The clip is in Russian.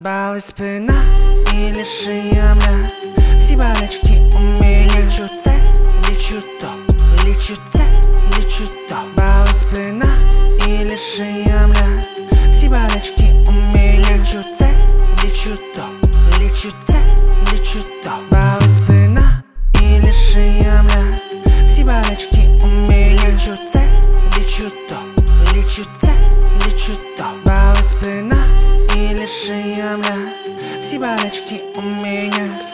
Болит спина или шея, бля. Все болячки у меня. Лечу це, лечу то, лечу це, лечу то. Болит спина или шея, бля. Все болячки у меня. Лечу це, лечу то, лечу це, лечу то. Болит спина или шея, бля. Все болячки у меня. Лечу це, лечу то, лечу це, лечу то. Болит спина или шея, бля. Все болячки у меня.